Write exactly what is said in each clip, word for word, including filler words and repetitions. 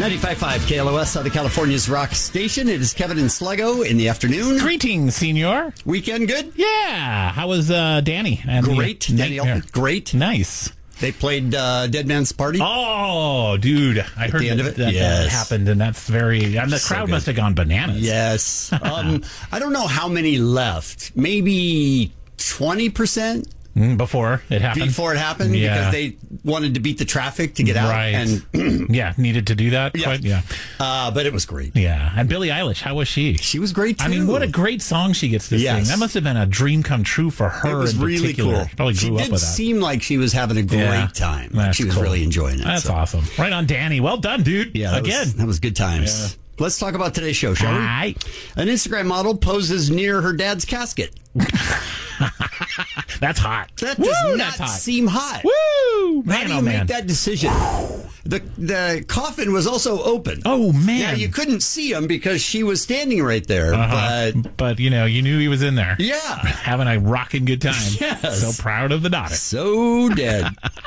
ninety-five point five K L O S, Southern California's rock station. It is Kevin and Sluggo in the afternoon. Greetings, senor. Weekend good? Yeah. How was uh, Danny? And Great. the Danny nightmare? Elfman. Great. Nice. They played uh, Dead Man's Party. Oh, dude. I heard the end that, of it? that, Yes. that happened, and that's very... And the So crowd good. must have gone bananas. Yes. Um, I don't know how many left. Maybe twenty percent Mm, Before it happened? before it happened Yeah. because they wanted to beat the traffic to get out. Right. And yeah, needed to do that? Yeah. Quite, yeah. uh, but it was great. Yeah. And Billie Eilish, how was she? She was great, too. I mean, what a great song she gets to Yes. sing. That must have been a dream come true for her It was in really particular. cool. She probably She grew up did with that. seem like she was having a great Yeah. time. That's she was cool. really enjoying it. That's so. awesome. Right on, Danny. Well done, dude. Yeah, that Again. was, that was good times. Let's talk about today's show, shall we? Hi. An Instagram model poses near her dad's casket. That's hot. That Woo, does not that's hot. seem hot. Woo! Man, How do oh, you man. make that decision? The the coffin was also open. Oh, man. Yeah, you couldn't see him because she was standing right there. Uh-huh. But But, you know, you knew he was in there. yeah, Having a rocking good time. Yes. So proud of the daughter. so dead.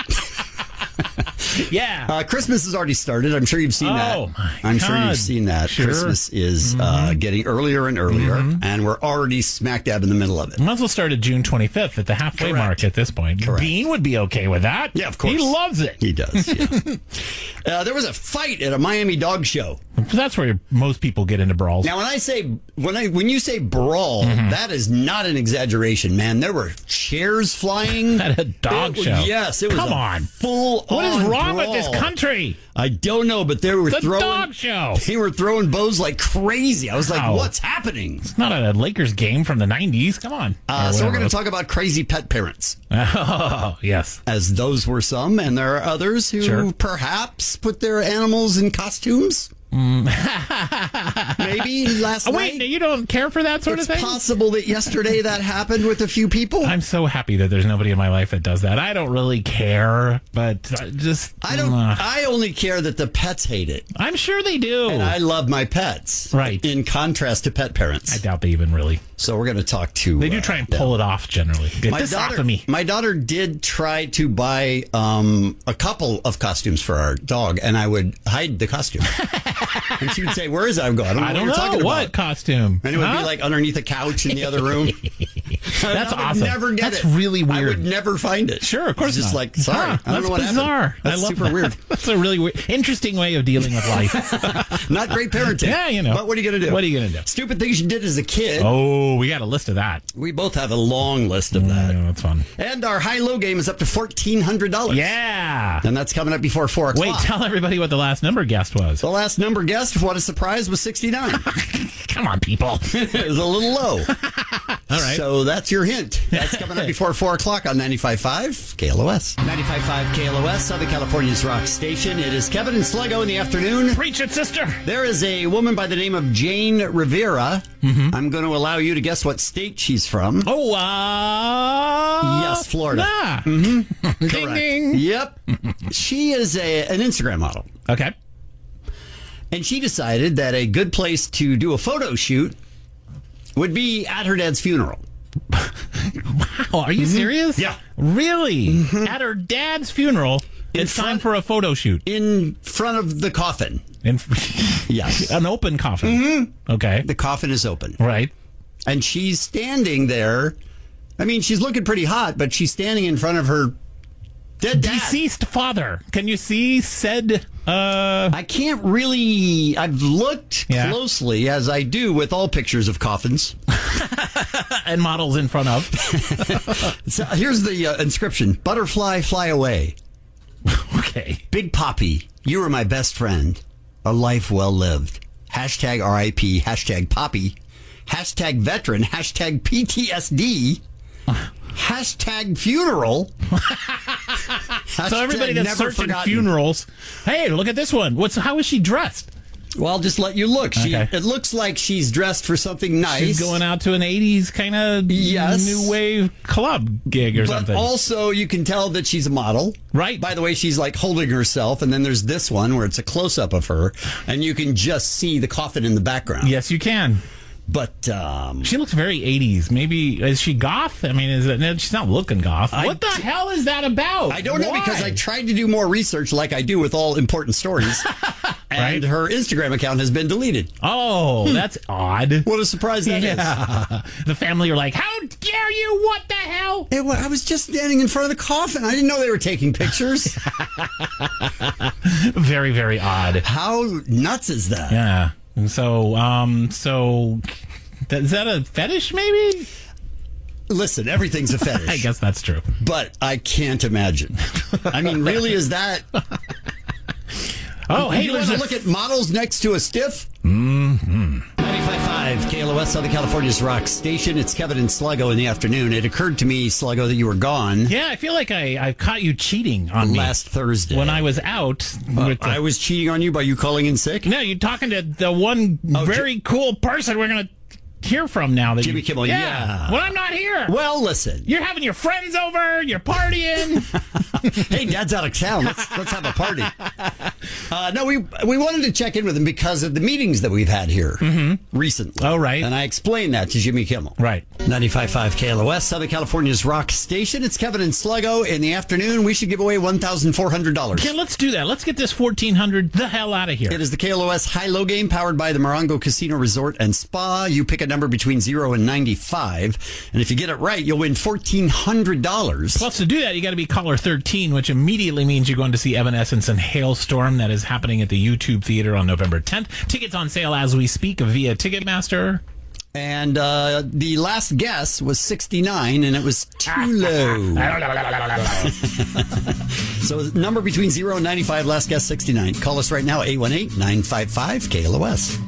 Yeah. Uh, Christmas has already started. I'm sure you've seen that. Oh, my I'm sure God. you've seen that. Sure. Christmas is uh, getting earlier and earlier, Mm-hmm. and we're already smack dab in the middle of it. Might as well start at June twenty-fifth at the halfway Correct. mark at this point. Correct. Bean would be okay with that. Yeah, of course. He loves it. He does. Yeah. uh, there was a fight at a Miami dog show. That's where most people get into brawls. Now, when I say when I when you say brawl, Mm-hmm. that is not an exaggeration, man. There were chairs flying At a dog It- show. Yes, it was Come a on. full. What is wrong with this country? I don't know, but they were It's a throwing dog show. They were throwing bows like crazy. I was like, Wow. "What's happening?" It's not a Lakers game from the nineties. Come on. Uh, Or so we're whatever going it to talk about crazy pet parents, was. Oh, yes. as those were some, and there are others who Sure. perhaps put their animals in costumes. Maybe last Oh, night. wait, you don't care for that sort It's of thing? possible that yesterday that happened with a few people. I'm so happy that there's nobody in my life that does that. I don't really care, but I just I don't. uh, I only care that the pets hate it, I'm sure they do. and I love my pets. Right. In contrast to pet parents. I doubt they even really. So we're going to talk to. They do uh, try and pull it off generally. Get My this daughter, off of me. my daughter did try to buy um, a couple of costumes for our dog, and I would hide the costume. And she would say, "Where is it?" I would go, "I don't know I what don't you're know talking what about." costume. And it would Huh? be like underneath a couch in the other room. That's I would awesome. Never get That's it. really I weird. would never find it. Sure, of course It's just not. like, sorry, Huh, I don't that's know what bizarre. happened. That's I love super that. weird. That's a really weird, interesting way of dealing with life. Not great parenting. Yeah, you know. But what are you going to do? What are you gonna do? Stupid things you did as a kid. Oh, we got a list of that. We both have a long list of that. Yeah, that's fun. And our high-low game is up to fourteen hundred dollars. Yeah. And that's coming up before four o'clock. Wait, tell everybody what the last number guest was. The last number guessed, what a surprise, was sixty-nine. Come on, people. It was a little low. All right. So that's your hint. That's coming up before four o'clock on ninety-five point five K L O S. ninety-five point five K L O S, Southern California's rock station. It is Kevin and Sluggo in the afternoon. Preach it, sister. There is a woman by the name of Jane Rivera. Mm-hmm. I'm going to allow you to guess what state she's from. Oh, uh... Yes, Florida. Yeah. Mm-hmm. ding, Correct. ding. Yep. She is a, an Instagram model. Okay. And she decided that a good place to do a photo shoot would be at her dad's funeral. Wow, are you serious? Yeah. Really? At her dad's funeral, it's time front- for a photo shoot. In front of the coffin. In Yes. An open coffin. Okay. The coffin is open. Right. And she's standing there. I mean, she's looking pretty hot, but she's standing in front of her dead dad. Deceased father. Can you see said... Uh, I can't really. I've looked Yeah. closely, as I do with all pictures of coffins. and models in front of. So here's the uh, inscription: "Butterfly, fly away. Okay. Big Poppy, you were my best friend. A life well lived. Hashtag R I P. Hashtag Poppy. Hashtag veteran. Hashtag P T S D. Hashtag funeral." So everybody that's never searching forgotten. funerals, hey, look at this one. What's how is she dressed? Well, I'll just let you look. She, Okay. It looks like she's dressed for something nice. She's going out to an eighties kind of Yes. new wave club gig or But something. also, you can tell that she's a model. Right. By the way, she's like holding herself, and then there's this one where it's a close-up of her, and you can just see the coffin in the background. Yes, you can. But um, She looks very eighties. Maybe, is she goth? I mean, is it, no, she's not looking goth. I what the d- hell is that about? I don't know Why? because I tried to do more research like I do with all important stories. And Right. her Instagram account has been deleted. Oh, that's odd. What a surprise that is. Yeah. The family are like, how dare you? What the hell? It, wa- I was just standing in front of the coffin. I didn't know they were taking pictures. Very, very odd. How nuts is that? Yeah. And so, um, so th- is that a fetish? Maybe. Listen, everything's a fetish. I guess that's true. But I can't imagine. I mean, really, is that... Oh, hey, you want there's to a look at models next to a stiff? Mm-hmm. ninety-five point five K L O S, Southern California's rock station. It's Kevin and Sluggo in the afternoon. It occurred to me, Sluggo, that you were gone Yeah, I feel like I, I caught you cheating on me last Thursday. when I was out. Uh, with the, I was cheating on you by you calling in sick? no, you're talking to the one Oh, very cool person we're going to hear from now. That Jimmy you, Kimmel, yeah. When I'm not here. Well, listen. You're having your friends over. You're partying. Hey, Dad's out of town. Let's let's have a party. Uh, no, we we wanted to check in with him because of the meetings that we've had here recently. Oh, right. And I explained that to Jimmy Kimmel. Right. ninety-five point five K L O S, Southern California's rock station. It's Kevin and Sluggo. In the afternoon, we should give away one thousand four hundred dollars. Okay, let's do that. Let's get this fourteen hundred the hell out of here. It is the K L O S High-Low game powered by the Morongo Casino Resort and Spa. You pick a number between zero and ninety-five. And if you get it right, you'll win fourteen hundred dollars. Plus, to do that, you got to be caller thirteen, which immediately means you're going to see Evanescence and Hailstorm. That is happening at the YouTube Theater on November tenth. Tickets on sale as we speak via Ticketmaster. And uh, the last guess was sixty-nine, and it was too low. So number between zero and ninety-five, last guess sixty-nine. Call us right now, eight one eight, nine five five, K L O S.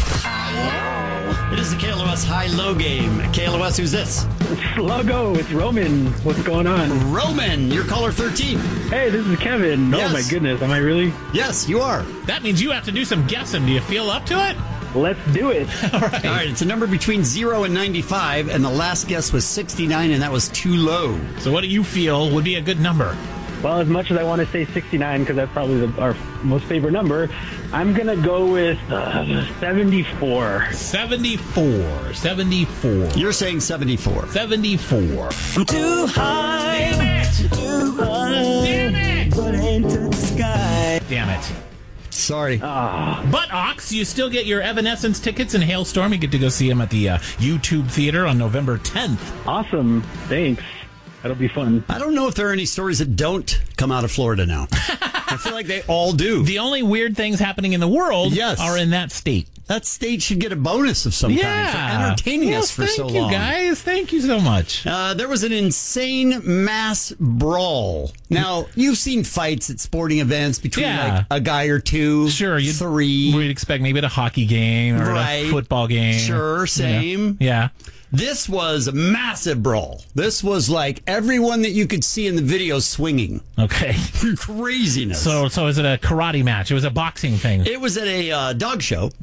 It is the K L O S High-Low game. K L O S, who's this? Sluggo, it's Roman. What's going on? Roman, you're caller thirteen. Hey, this is Kevin. Yes. Oh my goodness, am I really? Yes, you are. That means you have to do some guessing. Do you feel up to it? Let's do it. All right. All right, it's a number between zero and ninety-five, and the last guess was sixty-nine, and that was too low. So what do you feel would be a good number? Well, as much as I want to say sixty-nine, because that's probably the, our most favorite number, I'm going to go with uh, seventy-four. seventy-four. seventy-four. You're saying seventy-four. seventy-four. I'm too high, Damn it! too high, Damn it! but ain't to the sky. Damn it. Sorry. But, Ox, you still get your Evanescence tickets and Hailstorm. You get to go see him at the uh, YouTube Theater on November tenth. Awesome. Thanks. That'll be fun. I don't know if there are any stories that don't come out of Florida now. I feel like they all do. The only weird things happening in the world Yes. are in that state. That state should get a bonus of some kind for entertaining Yes, us for thank so you, long. guys. Thank you so much. Uh, there was an insane mass brawl. Now, you've seen fights at sporting events between Yeah. like a guy or two, Sure, you'd, three. We'd expect maybe at a hockey game or Right. a football game. Sure, same. Yeah. This was a massive brawl. This was like everyone that you could see in the video swinging. Okay. Craziness. So, so is it a karate match? It was a boxing thing. it was at a uh, dog show.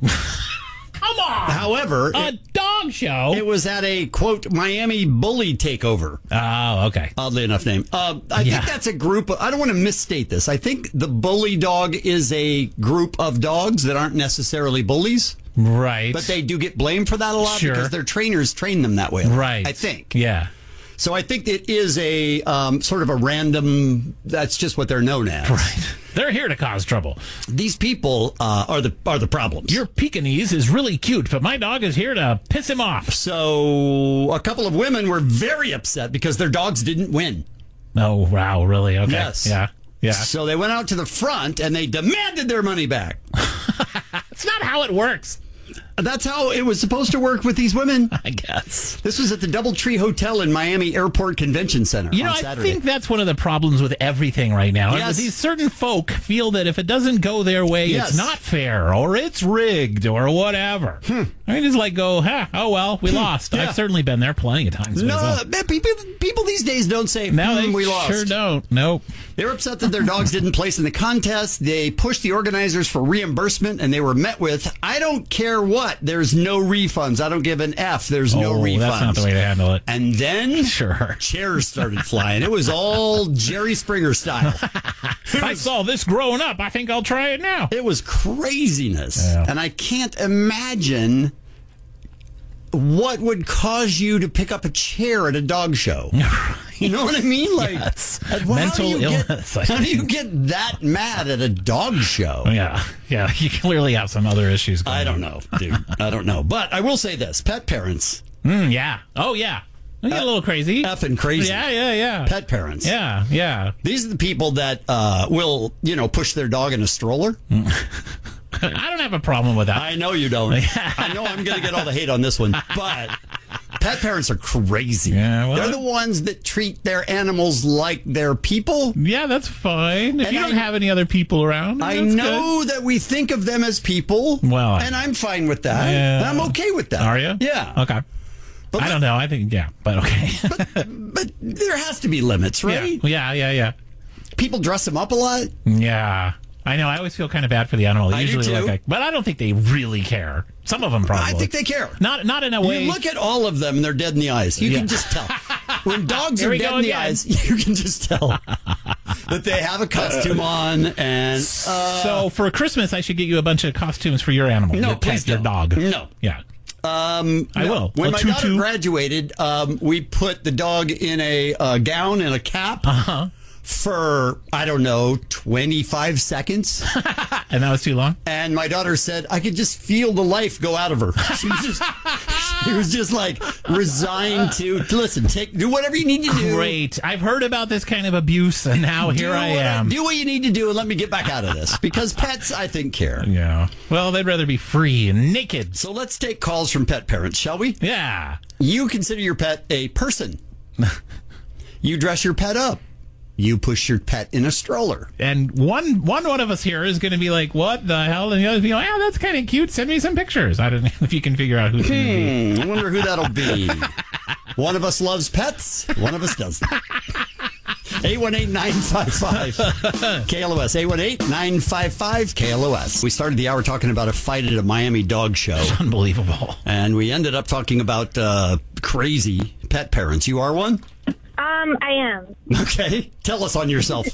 Come on. However, A it, dog show. it was at a, quote, Miami bully takeover. Oh, okay. Oddly enough name. Uh, I Yeah. think that's a group. Of, I don't want to misstate this. I think the bully dog is a group of dogs that aren't necessarily bullies, Right. but they do get blamed for that a lot Sure. because their trainers train them that way. Right. I think. Yeah. So I think it is a um, sort of a random. That's just what they're known as. Right. They're here to cause trouble. These people uh, are the are the problems. Your Pekingese is really cute, but my dog is here to piss him off. So a couple of women were very upset because their dogs didn't win. Oh, wow. Really? Okay. Yes. Yeah. Yeah. So they went out to the front and they demanded their money back. That's not how it works, That's how it was supposed to work with these women. I guess. This was at the Doubletree Hotel in Miami Airport Convention Center You know, on I Saturday. think that's one of the problems with everything right now. Yes. These certain folk feel that if it doesn't go their way, Yes. it's not fair or it's rigged or whatever. Hmm. I just like go, huh, oh, well, we lost. Yeah. I've certainly been there plenty of times. no, myself. man, people, people these days don't say, Now "Hmm, they we lost. sure don't. Nope. They were upset that their dogs didn't place in the contest. They pushed the organizers for reimbursement, and they were met with, I don't care what. There's no refunds. I don't give an F. There's no Oh, refunds. that's not the way to handle it. And then Sure. chairs started flying. It was all Jerry Springer style. I saw this growing up. I think I'll try it now. It was craziness. Yeah. And I can't imagine what would cause you to pick up a chair at a dog show? You know what I mean? Like, Yes. uh, well, Mental how do you illness, I Get, how do you think. get that mad at a dog show? Yeah, yeah. You clearly have some other issues going I don't on. know, dude. I don't know. But I will say this. Pet parents, Mm, yeah. Oh, yeah. I get a little crazy. effing crazy. Yeah, yeah, yeah. Pet parents. Yeah, yeah. These are the people that uh, will, you know, push their dog in a stroller. I don't have a problem with that. I know you don't. I know I'm going to get all the hate on this one, but pet parents are crazy. Yeah, well, They're the ones that treat their animals like they're people. Yeah, that's fine. If And you don't I- have any other people around, I that's know that we think of them as people. Well, I- and I'm fine with that. Yeah. And I'm okay with that. good. Are you? Yeah. Okay. But I don't know. I think, yeah, but okay. But there has to be limits, right? Yeah, yeah, yeah, yeah. People dress them up a lot. Yeah. I know. I always feel kind of bad for the animal. I do Usually, too. like, I, but I don't think they really care. Some of them probably. I think they care. Not, not in a way. You look at all of them and they're dead in the eyes. You Yeah. can just tell. When dogs Here are we dead go in the again. eyes, you can just tell that they have a costume on. And uh, So for Christmas, I should get you a bunch of costumes for your animal. No, your please pet, your don't. dog. No. Yeah. um, I no. will. When A my tutu. daughter graduated, um, we put the dog in a uh, gown and a cap Uh-huh. for, I don't know, twenty-five seconds. And that was too long? And my daughter said, I could just feel the life go out of her. She was just, she was just like resigned to, listen, take, do whatever you need to do. Great. I've heard about this kind of abuse, and now here do I what am. do what you need to do and let me get back out of this. Because pets, I think, care. Yeah. Well, they'd rather be free and naked. So let's take calls from pet parents, shall we? Yeah. You consider your pet a person. You dress your pet up. You push your pet in a stroller. And one one one of us here is going to be like, "What the hell?" And the other be like, "Yeah, that's kind of cute. Send me some pictures." I don't know if you can figure out who's going to be. Hmm, I wonder who that'll be. One of us loves pets. One of us doesn't. eight one eight, nine five five, K L O S. eight one eight, nine five five, K L O S. We started the hour talking about a fight at a Miami dog show. Unbelievable. And we ended up talking about uh, crazy pet parents. You are one? Um, I am. Okay. Tell us on yourself.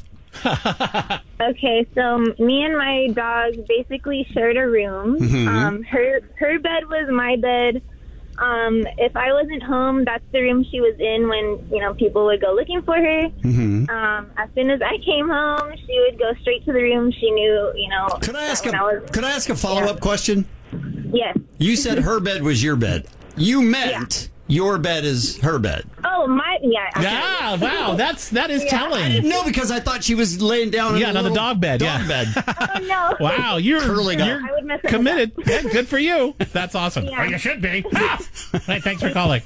Okay, so me and my dog basically shared a room. Mm-hmm. Um, her her bed was my bed. Um, if I wasn't home, that's the room she was in when, you know, people would go looking for her. Mm-hmm. Um, as soon as I came home, she would go straight to the room. She knew, you know. Could I ask that a when I was, Could I ask a follow up Yeah. question? Yes. You said her bed was your bed. You meant your bed is her bed. Oh, my, yeah. Yeah, wow, that's that is Yeah. telling. No, because I thought she was laying down. Yeah, in a on the little dog bed, Dog yeah. bed. Oh, no. Wow, you're Curling up. you're I would mess it committed. Yeah, good for you. That's awesome. Yeah. Or you should be. Ah! Hey, thanks for calling.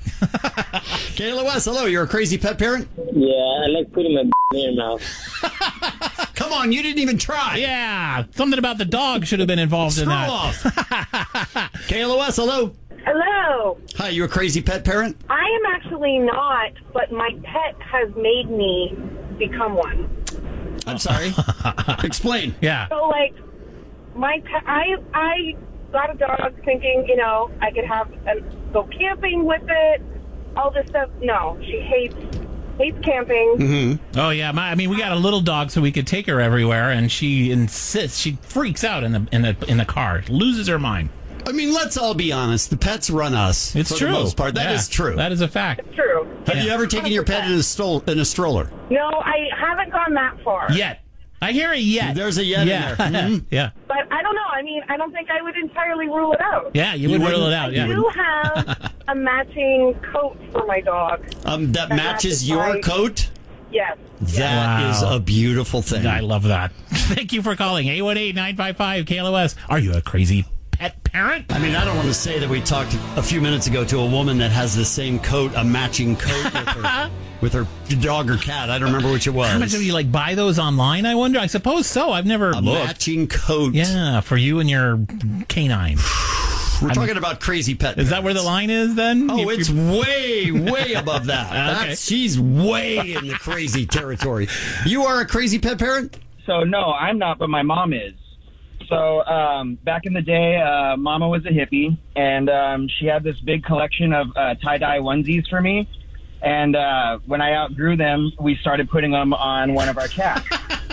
K L O S, hello. You're a crazy pet parent. Yeah, I like putting my in your mouth. Come on, you didn't even try. Yeah, something about the dog should have been involved Screw in that. off. K L O S, hello. Hello. Hi, you a crazy pet parent? I am actually not, but my pet has made me become one. I'm sorry. Explain. Yeah. So, like, my pet, I I got a dog thinking, you know, I could have a, go camping with it, all this stuff. No, she hates hates camping. Mm-hmm. Oh yeah, my, I mean, we got a little dog, so we could take her everywhere, and she insists. She freaks out in the in the in the car, loses her mind. I mean, let's all be honest. The pets run us. It's for true. the most part. That is Yeah, true. That is a fact. True. Have you Yeah. ever taken your pet in a, stol- in a stroller? No, I haven't gone that far. Yet, I hear a yet. There's a yet in yeah. there. Mhm. Yeah, But I don't know. I mean, I don't think I would entirely rule it out. yeah. You would wouldn't- rule it out. I Yeah. do have a matching coat for my dog. Um, that That matches matches your my- coat? Yes. That is Wow. a beautiful thing. I love that. Thank you for calling. eight one eight, nine five five, K L O S. Are you a crazy pet parent? I mean, I don't want to say that we talked a few minutes ago to a woman that has the same coat, a matching coat with her, with her dog or cat. I don't remember which it was. How much do you like buy those online? I wonder. I suppose so. I've never a looked. matching coat. Yeah, for you and your canine. We're talking about crazy pet. Is that where the line is then? Oh, If it's you're- way, way above that. Okay. That's, she's way in the crazy territory. You are a crazy pet parent? So no, I'm not, but my mom is. So um, back in the day, uh, Mama was a hippie, and um, she had this big collection of uh, tie-dye onesies for me. And uh, when I outgrew them, we started putting them on one of our cats.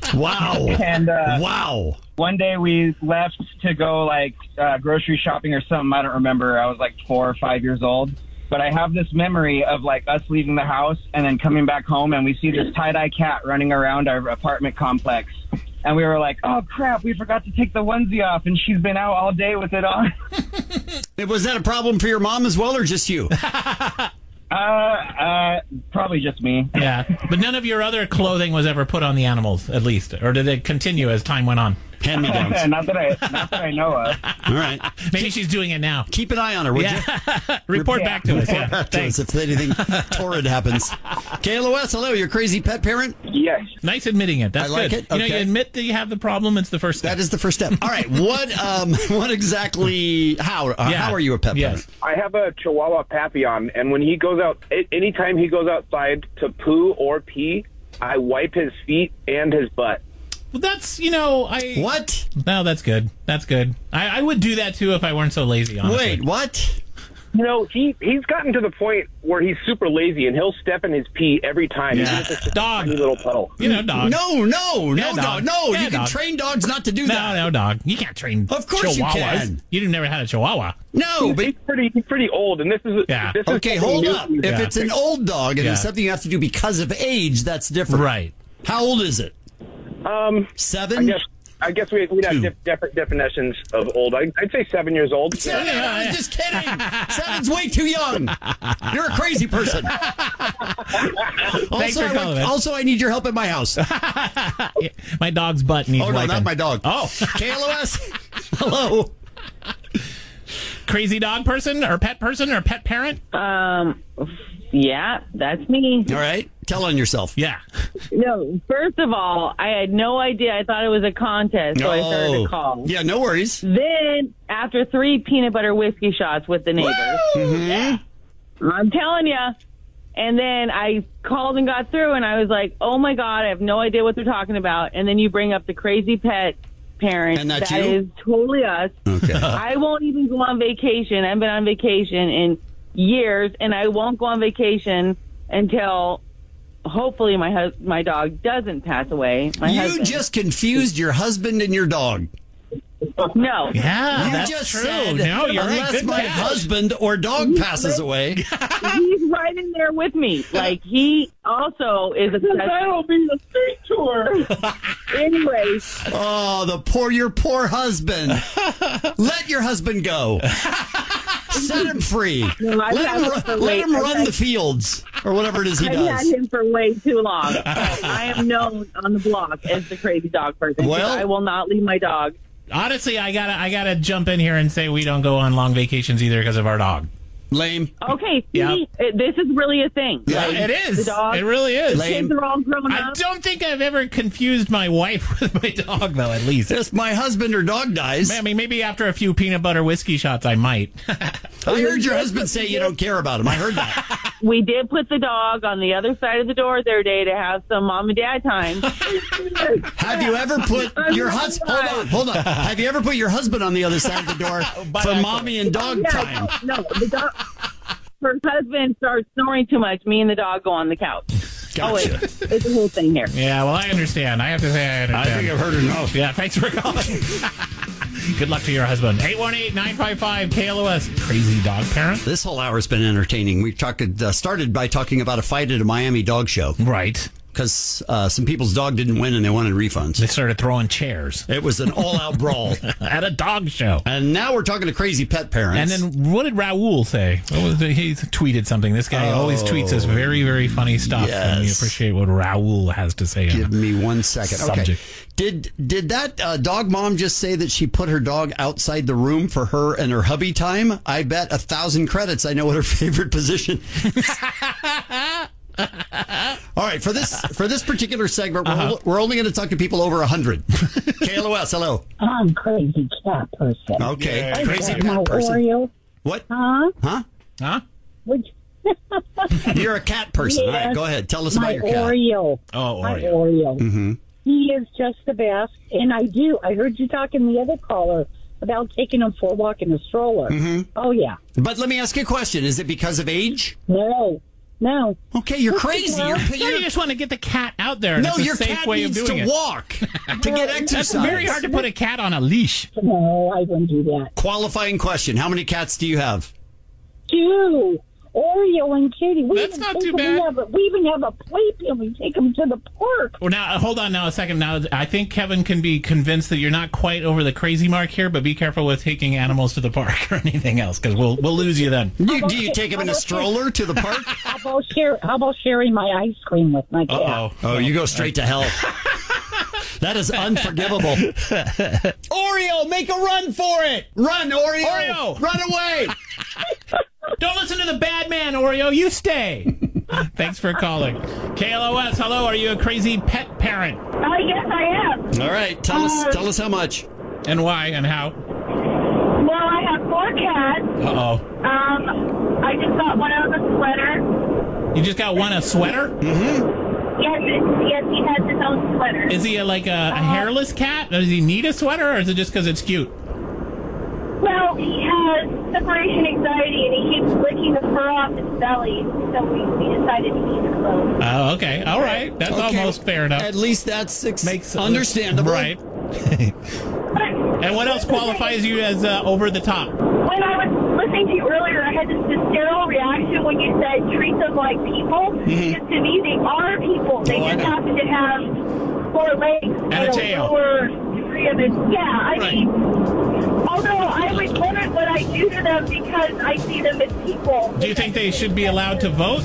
Wow. And uh, wow. one day we left to go like uh, grocery shopping or something. I don't remember. I was like four or five years old. But I have this memory of like us leaving the house and then coming back home, and we see this tie-dye cat running around our apartment complex. And we were like, oh, crap, we forgot to take the onesie off, and she's been out all day with it on. Was that a problem for your mom as well, or just you? uh, uh, probably just me. Yeah. But none of your other clothing was ever put on the animals, at least. Or did it continue as time went on? Hand-me-downs. not that I, not that I know of. All right. Maybe she's doing it now. Keep an eye on her, would Yeah. you? Report Yeah. back to us. Report Yeah. back to Thanks. us if anything torrid happens. K L O S, hello. You're a crazy pet parent? Yes. Nice admitting it. That's I like good. it. You know, Okay. you admit that you have the problem. It's the first step. That is the first step. All right. What um, what exactly, how, uh, Yeah. how are you a pet Yes. parent? I have a Chihuahua Papillon, and when he goes out, a- anytime he goes outside to poo or pee, I wipe his feet and his butt. Well, that's, you know, I... What? No, that's good. That's good. I, I would do that, too, if I weren't so lazy, honestly. Wait, what? You know, he he's gotten to the point where he's super lazy, and he'll step in his pee every time. Yeah. Even if it's just a Dog. tiny little puddle. You know, dog. No, no, Yeah, no, dog. dog. No, Yeah, you can dog. train dogs not to do No, that. no, dog. You can't train Of course you chihuahuas. can. You've never had a chihuahua. No, but He's pretty he's pretty old, and this is Yeah. this is okay, something hold new. up. If Yeah. it's an old dog and Yeah. it's something you have to do because of age, that's different. Right. How old is it? Um, Seven? I guess I guess we we'd Two. have dif- different definitions of old. I, I'd say seven years old. Seven, I was just kidding. Seven's way too young. You're a crazy person. Thanks also, for I calling, want- man. also, I need your help at my house. My dog's butt needs Oh, no, wiping. not my dog. Oh. K L O S, hello. Crazy dog person or pet person or pet parent? Um, yeah, that's me. All right. Tell on yourself. Yeah. No, first of all, I had no idea. I thought it was a contest, so I started Oh. to call. Yeah, no worries. Then, after three peanut butter whiskey shots with the neighbors, Mm-hmm. I'm telling you. And then I called and got through, and I was like, oh, my God, I have no idea what they're talking about. And then you bring up the crazy pet parent. And that's That you? is totally us. Okay. I won't even go on vacation. I've been on vacation in years, and I won't go on vacation until hopefully my hus- my dog doesn't pass away. My You husband. just confused your husband and your dog. no. Yeah, You that's just true. said, No, you're right. unless Good my catch. husband or dog passes away. He's right in there with me. Like, he also is a That'll be the street tour. Anyways, Oh, the poor, your poor husband. Let your husband go. Set him free. No, I've let had him, him ru- for let way- him I've run had- the fields or whatever it is he I've had does. him for way too long. I am known on the block as the crazy dog person. Well- I will not leave my dog. Honestly, I gotta, I gotta jump in here and say we don't go on long vacations either because of our dog. Lame. Okay, see, Yep. it, this is really a thing. Yeah, Like, It is. The dog, It really is. Lame. kids are all grown I up. don't think I've ever confused my wife with my dog, though, at least. If my husband or dog dies, I mean, maybe after a few peanut butter whiskey shots, I might. I heard your husband say you don't care about him. I heard that. We did put the dog on the other side of the door the other day to have some mom and dad time. Have you ever put your husband? Hold on, hold on. Have you ever put your husband on the other side of the door By for accident. mommy and dog Yeah, time? no, no, the dog. Her husband starts snoring too much. Me and the dog go on the couch. Oh, Gotcha. it's, it's a whole thing here. Yeah, well, I understand. I have to say I I understand. think I've heard enough. Yeah, thanks for calling. Good luck to your husband. eight one eight, nine five five, K L O S. Crazy dog parent. This whole hour's been entertaining. We talked, uh, started by talking about a fight at a Miami dog show Right. because uh, some people's dog didn't win and they wanted refunds. They started throwing chairs It was an all-out brawl. at a dog show. And now we're talking to crazy pet parents. And then what did Raul say? What was the, he tweeted something. This guy always tweets us very, very funny stuff. And we Yes. appreciate what Raul has to say. Give on it. me one second. Subject. Okay. Did did that uh, dog mom just say that she put her dog outside the room for her and her hubby time? I bet a thousand credits. I know what her favorite position is. All right, for this for this particular segment, we're, Uh-huh. we're only going to talk to people over one hundred. K L O S, hello. I'm crazy cat person. Okay, I crazy got my cat person. Oreo. What? Huh? Huh? Huh? Which, You're a cat person. All right, Yes. go ahead. Tell us my about your cat. Oreo. Oh, My Oreo. Oreo. Mm-hmm. He is just the best. And I do. I heard you talking the other caller about taking him for a walk in a stroller. Mm-hmm. Oh, yeah. But let me ask you a question. Is it because of age? No. No. Okay, you're crazy. You're, No, you're, you just want to get the cat out there. and no, it's a your safe cat way needs of doing to it. walk to get exercise. That's very hard to put a cat on a leash. No, I wouldn't do that. Qualifying question. How many cats do you have? Two. Oreo and Kitty. We That's even not take too them- bad. We, have a, we even have a playpen. We take them to the park. Well, now, hold on now a second. Now, I think Kevin can be convinced that you're not quite over the crazy mark here, but be careful with taking animals to the park or anything else, because we'll we'll lose you then. Do, do you take him in a stroller to the park? How about, share, how about sharing my ice cream with my cat? Uh-oh. Oh, you go straight to hell. That is unforgivable. Oreo, make a run for it. Run, Oreo. Oreo. Run away. Don't listen to the bad man, Oreo. You stay. Thanks for calling. K L O S, hello. Are you a crazy pet parent? Uh, yes, I am. All right, tell us Uh, tell us how much. And why and how? Well, I have four cats. Uh-oh. Um, I just got one of a sweater. You just got one a sweater? Mm-hmm. Yes, it, yes, he has his own sweater. Is he a, like a, a hairless cat? Does he need a sweater, or is it just because it's cute? Well, he has separation anxiety, and he keeps licking the fur off his belly. So we, we decided to keep it closed. Oh, okay. All right. That's Okay. almost fair enough. At least that's ex- Makes understandable. Right. And what else qualifies you as uh, over the top? When I was listening to you earlier, I had this visceral reaction when you said treat them like people. Because to me, they are people. They Oh, I just know. happen to have four legs and, a tail. lower degree of it. Yeah, I Right. mean, although I would limit what I do to them because I see them as people. Do you think they should be allowed to vote?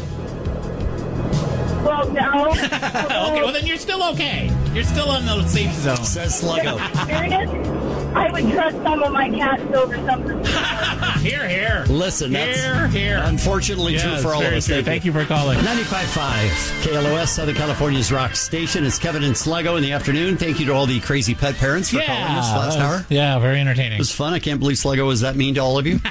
Well, no. Okay, well then you're still okay. You're still in the safe zone. Says Sluggo. Fairness, I would trust some of my cats over some of the Here, here. Listen, that's Here, here. unfortunately true Yes, for all of very us. true. Thank, Thank you for calling. ninety-five point five K L O S, Southern California's rock station. It's Kevin and Sluggo in the afternoon. Thank you to all the crazy pet parents for calling us last that was- hour. Yeah, very entertaining. It was fun. I can't believe Sluggo was that mean to all of you.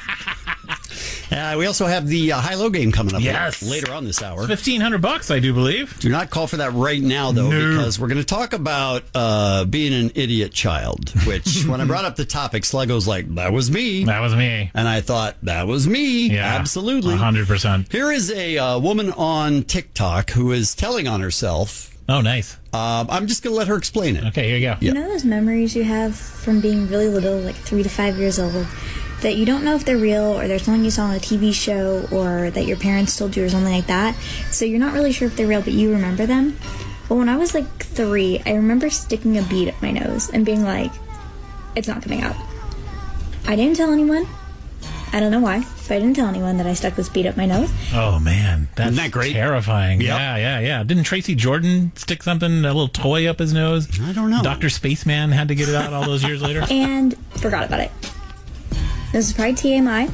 Uh, we also have the uh, high-low game coming up Yes. later on this hour. Fifteen hundred bucks, I do believe. Do not call for that right now, though, No. because we're going to talk about uh, being an idiot child, which when I brought up the topic, Sluggo's like, that was me. That was me. And I thought, that was me. Yeah, Absolutely. a hundred percent. Here is a uh, woman on TikTok who is telling on herself. Oh, nice. Um, I'm just going to let her explain it. Okay, here you go. Yeah. You know those memories you have from being really little, like three to five years old, that you don't know if they're real or they're something you saw on a T V show or that your parents told you or something like that. So you're not really sure if they're real, but you remember them. Well, when I was like three, I remember sticking a bead up my nose and being like, it's not coming out. I didn't tell anyone. I don't know why, but I didn't tell anyone that I stuck this bead up my nose. Oh, man. That's Isn't that great? terrifying. Yep. Yeah, yeah, yeah. Didn't Tracy Jordan stick something, a little toy up his nose? I don't know. Doctor Spaceman had to get it out all those years later. And forgot about it. This is probably T M I,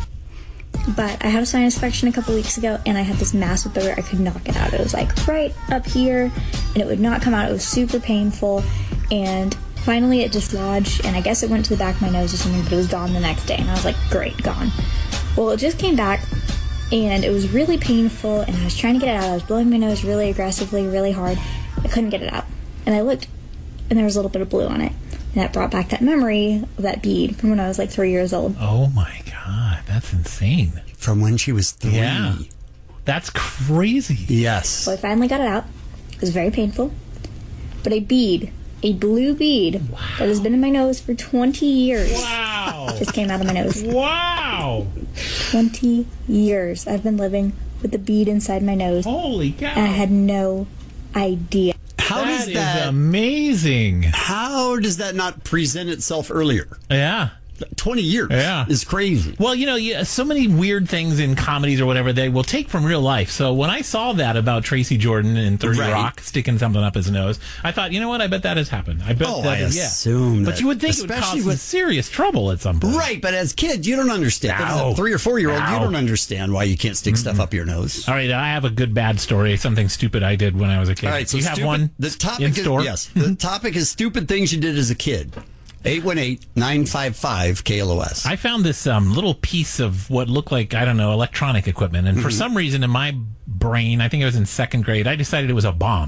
but I had a sinus infection a couple weeks ago, and I had this massive booger. I could not get out. It was like right up here, and it would not come out. It was super painful, and finally it dislodged, and I guess it went to the back of my nose or something, but it was gone the next day, and I was like, great, gone. Well, it just came back, and it was really painful, and I was trying to get it out. I was blowing my nose really aggressively, really hard. I couldn't get it out, and I looked, and there was a little bit of blue on it. And that brought back that memory of that bead from when I was like three years old. Oh, my God. That's insane. From when she was three. Yeah. That's crazy. Yes. So I finally got it out. It was very painful. But a bead, a blue bead Wow. that has been in my nose for twenty years Wow. just came out of my nose. Wow. twenty years I've been living with the bead inside my nose. Holy cow. And I had no idea. How That does is that amazing. How does that not present itself earlier? Yeah. twenty years Yeah. is crazy. Well, you know, yeah, so many weird things in comedies or whatever they will take from real life. So when I saw that about Tracy Jordan in thirty Right. Rock sticking something up his nose, I thought, you know what? I bet that has happened. I bet Oh, that I is, yeah. assume But that, you would think it would especially cause with- some serious trouble at some point. Right, but as kids, you don't understand. As No. a three or four year old, you No. don't understand why you can't stick stuff up your nose. All right, I have a good bad story. Something stupid I did when I was a kid. All right, so you have stupid- one The topic in is, store? yes, the topic is stupid things you did as a kid. eight one eight, nine five five, K L O S. I found this um, little piece of what looked like, I don't know, electronic equipment. And for Mhm. some reason in my brain, I think I was in second grade, I decided it was a bomb.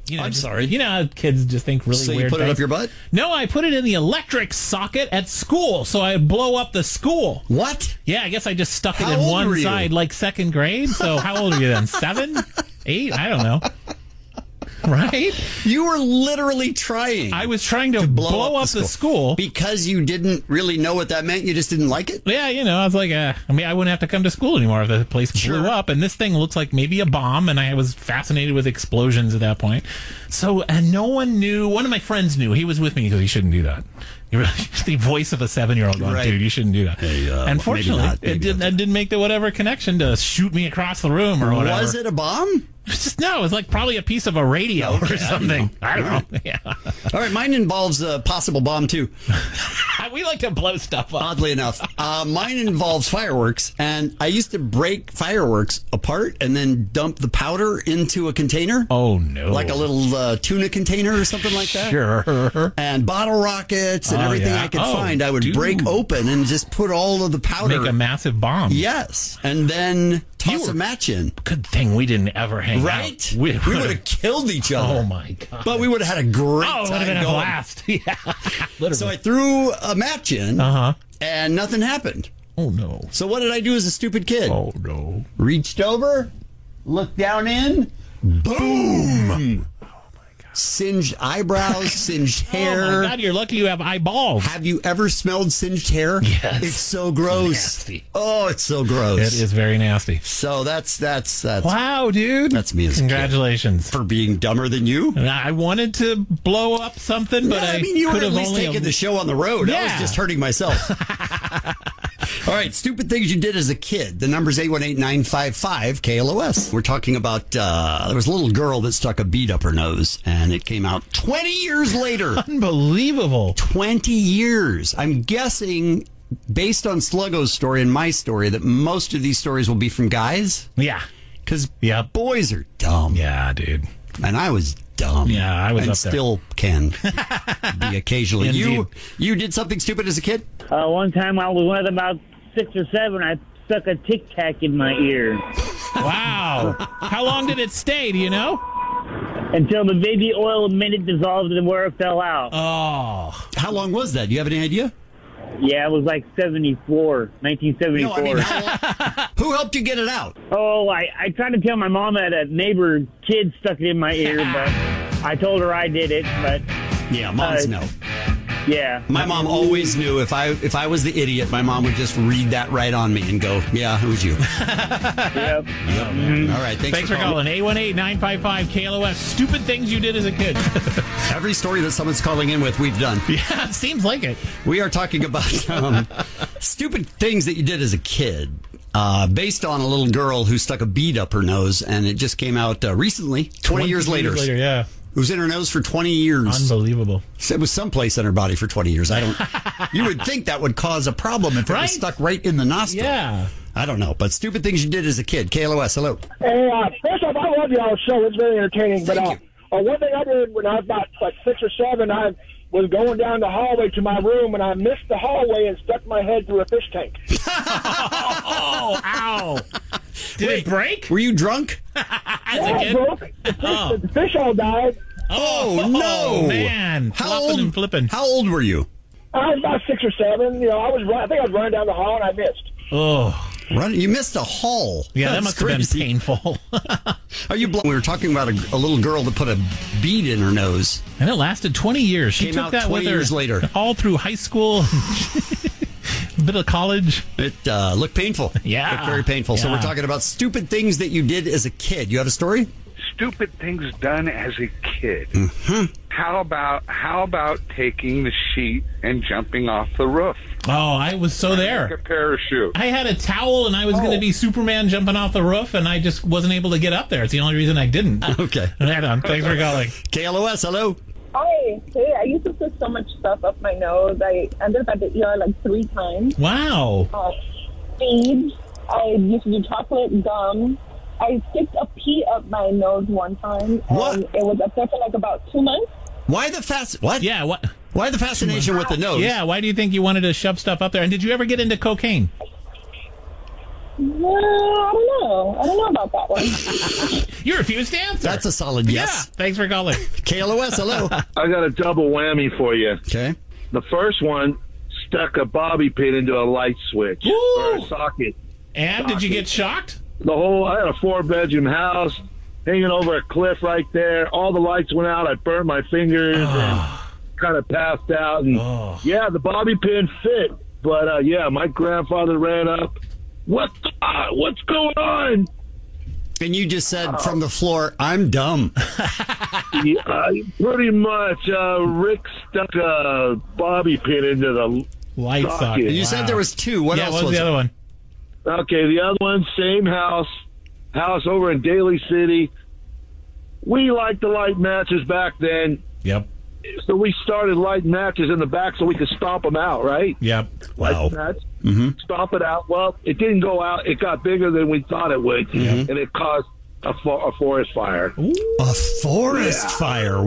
You know, I'm just- sorry. You know how kids just think really So you weird put it things? up your butt? No, I put it in the electric socket at school, so I'd blow up the school. What? Yeah, I guess I just stuck How it in old one were you? side, like second grade. So how old are you then? Seven? Eight? I don't know. Right? You were literally trying. I was trying to, blow, blow up, up the the school. because you didn't really know what that meant. You just didn't like it. Yeah, you know, I was like, uh, I mean, I wouldn't have to come to school anymore if the place Sure. blew up. And this thing looks like maybe a bomb, and I was fascinated with explosions at that point. So, and no one knew. One of my friends knew. He was with me. He goes, "You shouldn't do that." You're the voice of a seven-year-old going, Right. "Dude, you shouldn't do that." Hey, uh, and fortunately, maybe not, it maybe didn't. It didn't make the whatever connection to shoot me across the room or whatever. Was it a bomb? It's just no. It was like probably a piece of a radio Okay, or something. I don't know. All right. Yeah. All right, mine involves a possible bomb too. We like to blow stuff up. Oddly enough, uh, mine involves fireworks, and I used to break fireworks apart and then dump the powder into a container. Oh no! Like a little uh, tuna container or something like that. Sure. And bottle rockets and Oh, everything yeah. I could Oh, find, I would dude. break open and just put all of the powder. Make a massive bomb. Yes, and then toss were- a match in. Good thing we didn't ever hang Right? out. We, would've- would have killed each other. Oh my god! But we would have had a great Oh, it would time have been a going. blast. Yeah, literally. So I threw a match in, uh huh. and nothing happened. Oh no! So what did I do as a stupid kid? Oh no! Reached over, looked down in, boom! Singed eyebrows, singed hair. Oh my god! You're lucky you have eyeballs. Have you ever smelled singed hair? Yes. It's so gross. Nasty. Oh, it's so gross. It is very nasty. So that's that's that's Wow, dude! that's me as a kid. Congratulations. For being dumber than you. I wanted to blow up something, but Yeah, I, I mean, you were could at have least only taking the show on the road. I was Yeah. just hurting myself. All right, stupid things you did as a kid. The number's eight one eight, nine five five, K L O S. We're talking about, uh, there was a little girl that stuck a bead up her nose, and it came out twenty years later. Unbelievable. twenty years. I'm guessing, based on Sluggo's story and my story, that most of these stories will be from guys. Yeah. Because Yep. boys are dumb. Yeah, dude. And I was dumb. Yeah, I was and up there. still can be occasionally. Indeed. You you did something stupid as a kid? Uh, one time I was one of about six or seven. I stuck a Tic Tac in my ear Wow. How long did it stay? Do you know? until the baby oil minute dissolved and where it fell out. Oh. How long was that? Do you have any idea? Yeah, it was like seventy-four, nineteen seventy-four. No, I mean, how, who helped you get it out? Oh, I, I tried to tell my mom that a neighbor kid stuck it in my ear, but I told her I did it. But Yeah, moms Uh, know. yeah, My mom always knew if I if I was the idiot, my mom would just read that right on me and go, "Yeah, it was you." Yep. Yep. All right, thanks, Thanks for calling. eight one eight, nine five five, K L O S. Stupid things you did as a kid. Every story that someone's calling in with, we've done. Yeah, it seems like it. We are talking about um, stupid things that you did as a kid, uh, based on a little girl who stuck a bead up her nose, and it just came out uh, recently, twenty years later. later, yeah. It was in her nose for twenty years. Unbelievable. It was someplace in her body for twenty years. I don't. You would think that would cause a problem if it Right? was stuck right in the nostril. Yeah. I don't know, but stupid things you did as a kid. K L O S, hello. Hey, uh, first off, I love y'all's show. It's very entertaining. But uh, Thank uh, one thing I did when I was about like six or seven, I was going down the hallway to my room, and I missed the hallway and stuck my head through a fish tank. Oh, ow. Did Wait, it break? Were you drunk? As Yeah, a it kid? broke. The fish, Oh. the fish all died. Oh, no. man. How Flopping old, and flipping. How old were you? I was about six or seven. You know, I was. run- I think I was running down the hall, and I missed. Oh. Run, you missed a hall. Yeah, that That's must crazy. have been painful. Are you? Bl- we were talking about a, a little girl that put a bead in her nose. And it lasted twenty years. She Came took out that with twenty her years later. all through high school, a bit of college. It uh, looked painful. Yeah. Looked very painful. So Yeah. we're talking about stupid things that you did as a kid. You have a story? Stupid things done as a kid. Mm-hmm. How about how about taking the sheet and jumping off the roof? Oh, I was so Like a there. parachute. I had a towel and I was going to be Superman jumping off the roof, and I just wasn't able to get up there. It's the only reason I didn't. Okay. Right on. Thanks for calling. K L O S, hello. Hi. Hey, I used to put so much stuff up my nose. I ended up at the E R like three times. Wow. Uh, seeds. I used to do chocolate gum. I sticked a pea up my nose one time, and What? it was up there for like about two months. Why the fast? What? Yeah. What? Why the fascination with the nose? Yeah. Why do you think you wanted to shove stuff up there? And did you ever get into cocaine? Well, I don't know. I don't know about that one. You refused to answer. That's a solid yes. Yeah, thanks for calling. K L O S, hello. I got a double whammy for you. Okay. The first one stuck a bobby pin into a light switch Ooh. or a socket. And socket. did you get shocked? The whole, I had a four-bedroom house hanging over a cliff right there. All the lights went out. I burnt my fingers and kind of passed out. And Oh. yeah, the bobby pin fit. But, uh, yeah, my grandfather ran up. What? The, uh, what's going on? And you just said from the floor, I'm dumb. Yeah, uh, pretty much. Uh, Rick stuck a bobby pin into the Light socket. socket. You Wow. said there was two. What yeah, else what was was the it? other one? Okay, the other one, same house, house over in Daly City. We liked to light matches back then, Yep. so we started lighting matches in the back so we could stomp them out, right? Yep. Wow. Light match, Mm-hmm. stomp it out. Well, it didn't go out. It got bigger than we thought it would, Mhm. and it caused a, fo- a forest fire. A forest Yeah. fire.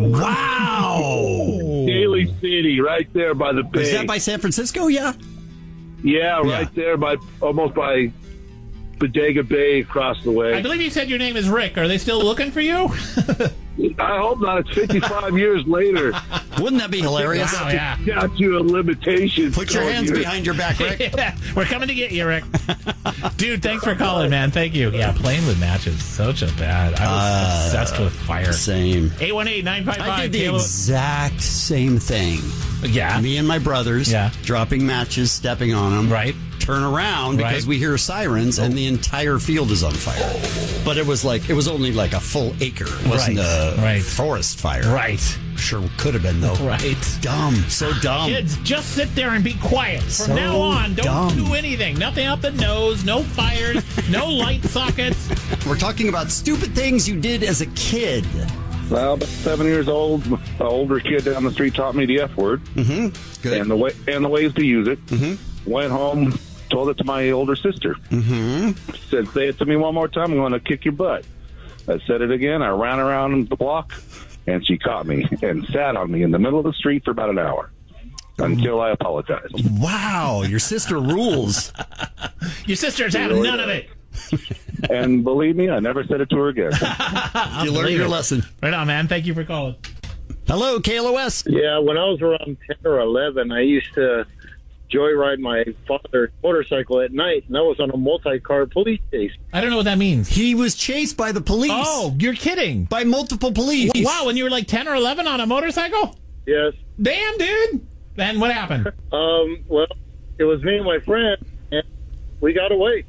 Wow. Daly City, right there by the bay. Is that by San Francisco? Yeah. Yeah, right Yeah. there by almost by Bodega Bay across the way. I believe you said your name is Rick. Are they still looking for you? I hope not. It's fifty-five years later. Wouldn't that be hilarious? Wow, yeah. Got you a limitation. Put your hands behind your back, Rick. Yeah, we're coming to get you, Rick. Dude, thanks for calling, man. Thank you. Yeah, playing with matches. Such a bad. I was Uh, obsessed with fire. Same. eight one eight, nine five five. I did the exact same thing. Yeah. Me and my brothers, Yeah. dropping matches, stepping on them. Right. Turn around because Right. we hear sirens and the entire field is on fire. But it was like, it was only like a full acre. It wasn't Right. a Right. forest fire. Right. Sure could have been, though. Right. Dumb. So dumb. Kids, just sit there and be quiet. From So now on, don't dumb. do anything. Nothing up the nose, no fires, no light sockets. We're talking about stupid things you did as a kid. Well, about seven years old, an older kid down the street taught me the F word. Mm-hmm. Good. And the way and the ways to use it. Mm-hmm. Went home, told it to my older sister. Mm-hmm. Said, "Say it to me one more time. I'm going to kick your butt." I said it again. I ran around the block, and she caught me and sat on me in the middle of the street for about an hour until I apologized. Wow, your sister rules. Your sister's had none of it. And believe me, I never said it to her again. You learned believe your it. lesson. Right on, man. Thank you for calling. Hello, K L O S. Yeah, when I was around ten or eleven, I used to joyride my father's motorcycle at night, and that was on a multi-car police chase. I don't know what that means. He was chased by the police. Oh, you're kidding. By multiple police. Wow, when you were like ten or eleven on a motorcycle? Yes. Damn, dude. Then what happened? Um, well, it was me and my friend, and we got away.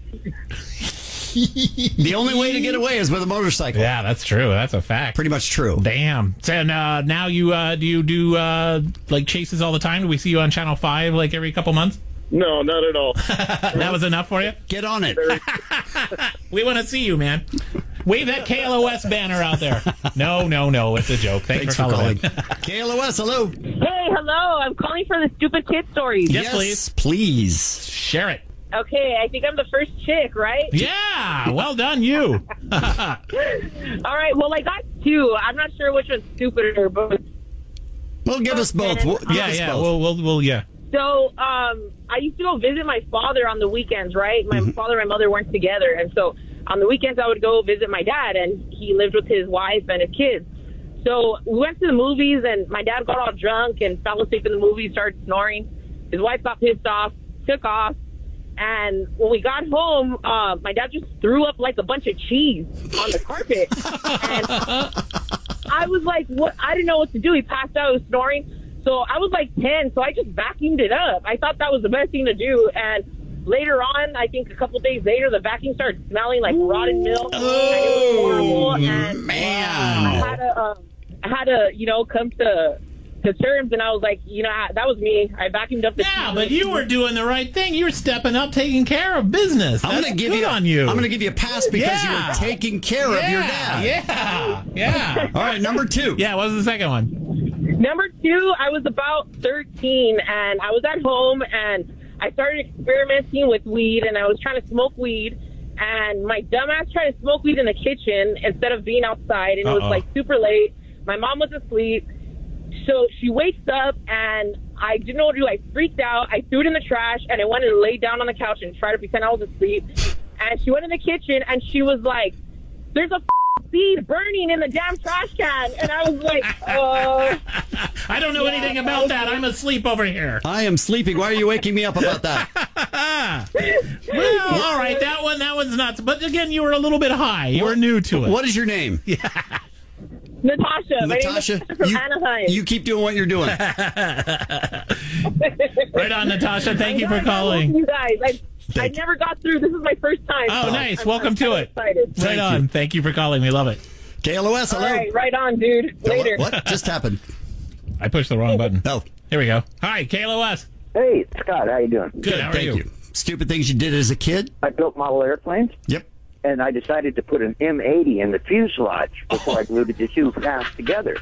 The only way to get away is with a motorcycle. Yeah, that's true. That's a fact. Pretty much true. Damn. And uh, now you uh, do you do uh, like chases all the time? Do we see you on Channel Five like every couple months? No, not at all. That was enough for you? Get on it. We want to see you, man. Wave that K L O S banner out there. No, no, no. It's a joke. Thanks, Thanks for for calling. calling. K L O S, hello. Hey, hello. I'm calling for the stupid kid stories. Yes, please. please. Share it. Okay, I think I'm the first chick, right? Yeah. Well done, you. All right. Well, I got two. I'm not sure which one's stupider, but Well, give us both. We'll- give yeah, us yeah. both. We'll, we'll, we'll, yeah. so um, I used to go visit my father on the weekends, right? Mm-hmm. My father and my mother weren't together, and so on the weekends I would go visit my dad, and he lived with his wife and his kids. So we went to the movies, and my dad got all drunk and fell asleep in the movie, started snoring. His wife got pissed off, took off. And when we got home, uh, my dad just threw up like a bunch of cheese on the carpet. And I was like, what? I didn't know what to do. He passed out, he was snoring. So I was like ten, so I just vacuumed it up. I thought that was the best thing to do. And later on, I think a couple days later, the vacuum started smelling like rotten milk. Oh, and it was horrible. And man. I had to, um, I had to, you know, come to... to terms, and I was like, you know, I, that was me. I vacuumed up the Yeah, cheese. but you were doing the right thing. You were stepping up, taking care of business. I'm That's going to give good you. on you. I'm going to give you a pass because Yeah. you were taking care of your dad. Yeah, yeah. All right, number two. Yeah, what was the second one? Number two, I was about thirteen, and I was at home, and I started experimenting with weed, and I was trying to smoke weed, and my dumbass tried to smoke weed in the kitchen instead of being outside, and it Uh-oh. was like super late. My mom was asleep, so she wakes up, and I didn't know what to do. I freaked out. I threw it in the trash, and I went and laid down on the couch and tried to pretend I was asleep. and she went in the kitchen, and she was like, "There's a f- seed burning in the damn trash can," and I was like, "Uh." I don't know yeah, anything about that. I'm asleep over here. I am sleeping. Why are you waking me up about that? Well, all right, that one, that one's nuts. But again, you were a little bit high. You were new to it. What is your name? Yeah. Natasha. My Natasha, name is from you, Anaheim. you keep doing what you're doing. Right on, Natasha. Thank I you know, for I calling. love you guys. I, I Thank never got through. This is my first time. Oh, so nice. I'm, Welcome I'm to so it. excited. Right Thank on. you. Thank you for calling. We love it. K L O S, hello. All right, right on, dude. Later. What, what just happened? I pushed the wrong button. Oh. Here we go. Hi, K L O S. Hey, Scott, how you doing? Good, how are Thank you? you. Stupid things you did as a kid? I built model airplanes. Yep. And I decided to put an M eighty in the fuselage before I glued the two halves together.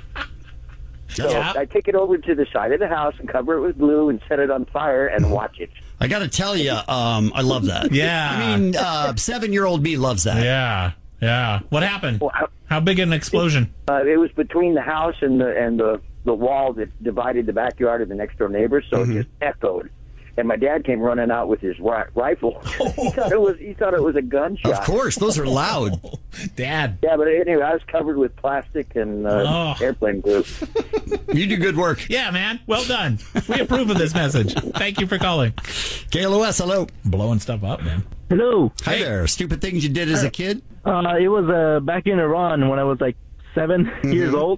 So Yeah. I take it over to the side of the house and cover it with glue and set it on fire and watch it. I got to tell you, um, I love that. Yeah. I mean, uh, seven-year-old me loves that. Yeah. Yeah. What happened? Well, I- How big an explosion? Uh, it was between the house and the and the, the wall that divided the backyard of the next door neighbors, so Mm-hmm. it just echoed. And my dad came running out with his ri- rifle. he thought it was he thought it was a gunshot. Of course, those are loud. Dad. Yeah, but anyway, I was covered with plastic and uh, Oh. airplane glue. You do good work. Yeah, man. Well done. We approve of this message. Thank you for calling. K L O S, hello. Blowing stuff up, man. Hello. Hi there. Stupid things you did as a kid? Uh, it was uh, back in Iran when I was like seven years old.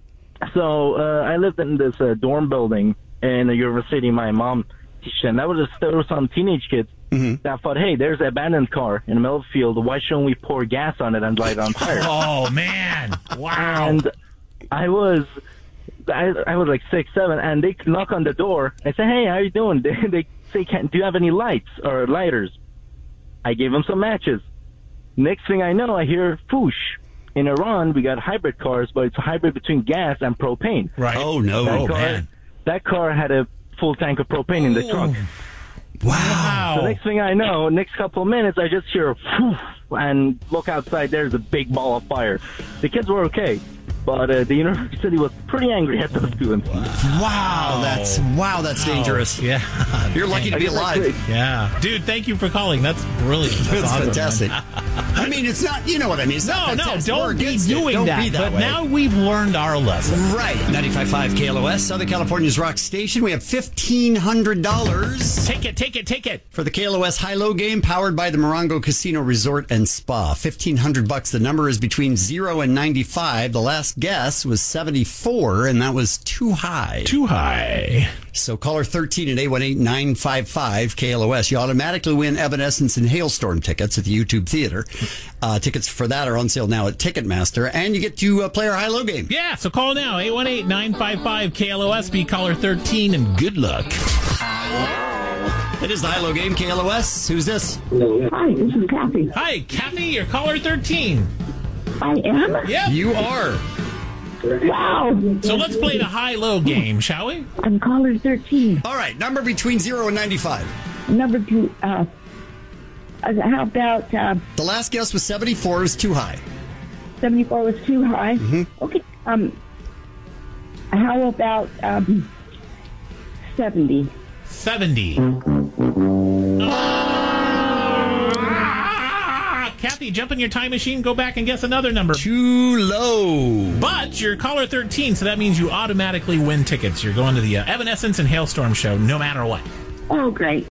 So uh, I lived in this uh, dorm building in the university. My mom teached, and that was just, there were some teenage kids that thought, "Hey, there's an abandoned car in the middle of the field. Why shouldn't we pour gas on it and light it on fire?" Oh, man. Wow. And I was, I, I was like six, seven, and they knock on the door. I say, "Hey, how you doing?" They, they say, "Can do you have any lights or lighters?" I gave them some matches. Next thing I know, I hear foosh. In Iran, we got hybrid cars, but it's a hybrid between gas and propane. Right. Oh, no. That Oh, car, man. That car had a full tank of propane in the trunk. Wow. So next thing I know, next couple of minutes, I just hear poof, and look outside. There's a big ball of fire. The kids were okay, but uh, the university was pretty angry at those students. Wow, that's wow, that's dangerous. Yeah. You're lucky to be alive. Yeah. Dude, thank you for calling. That's brilliant. That's, That's awesome, fantastic. man. I mean, it's not, you know what I mean. It's No, not no, fantastic. We're don't be against it. doing Don't that. be that But way. now we've learned our lesson. Right. ninety-five point five K L O S, Southern California's rock station. We have fifteen hundred dollars. Take it, take it, take it. For the K L O S high-low game powered by the Morongo Casino Resort and Spa. fifteen hundred bucks. The number is between zero and ninety-five. The last guess was seventy-four, and that was too high. Too high. So caller thirteen at eight one eight, nine five five, K L O S. You automatically win Evanescence and Hailstorm tickets at the YouTube Theater. Uh, tickets for that are on sale now at Ticketmaster, and you get to uh, play our high-low game. Yeah, so call now, eight one eight, nine five five, K L O S, be caller thirteen, and good luck. It is the high-low game, K L O S. Who's this? Hi, this is Kathy. Hi, Kathy, you're caller thirteen. I am? Yep. You are. Wow. So let's play the high-low game, shall we? I'm caller thirteen. All right, number between zero and ninety-five. Number two, uh, uh, how about uh, The last guess was seventy-four. Is too high. seventy-four was too high? Mm-hmm. Okay. Um, how about um, seventy? seventy. Ah, Kathy, jump in your time machine, go back and guess another number. Too low. But you're caller thirteen, so that means you automatically win tickets. You're going to the uh, Evanescence and Hailstorm show no matter what. Oh, great.